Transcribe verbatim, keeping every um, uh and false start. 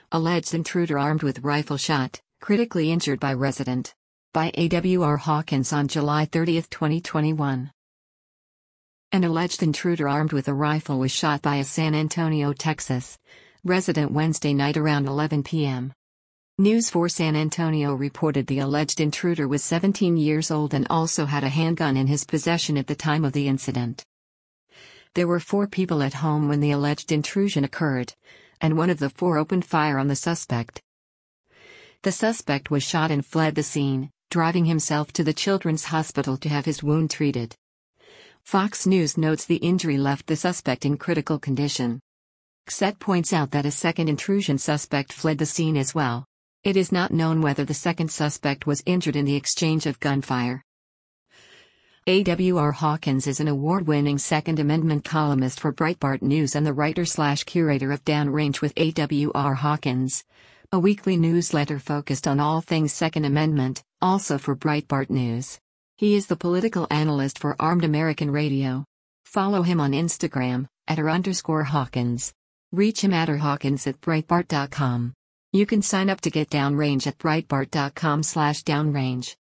Alleged intruder armed with rifle shot, critically injured by resident. By A W R Hawkins on July thirtieth, twenty twenty-one. An alleged intruder armed with a rifle was shot by a San Antonio, Texas, resident Wednesday night around eleven p m News four San Antonio reported the alleged intruder was seventeen years old and also had a handgun in his possession at the time of the incident. There were four people at home when the alleged intrusion occurred, and one of the four opened fire on the suspect. The suspect was shot and fled the scene, driving himself to the Children's Hospital to have his wound treated. Fox News notes the injury left the suspect in critical condition. X E T points out that a second intrusion suspect fled the scene as well. It is not known whether the second suspect was injured in the exchange of gunfire. A W R Hawkins is an award-winning Second Amendment columnist for Breitbart News and the writer-slash-curator of Downrange with A W R Hawkins, a weekly newsletter focused on all things Second Amendment, also for Breitbart News. He is the political analyst for Armed American Radio. Follow him on Instagram, at r underscore Hawkins. Reach him at r hawkins at breitbart dot com. You can sign up to get Downrange at breitbart dot com slash downrange.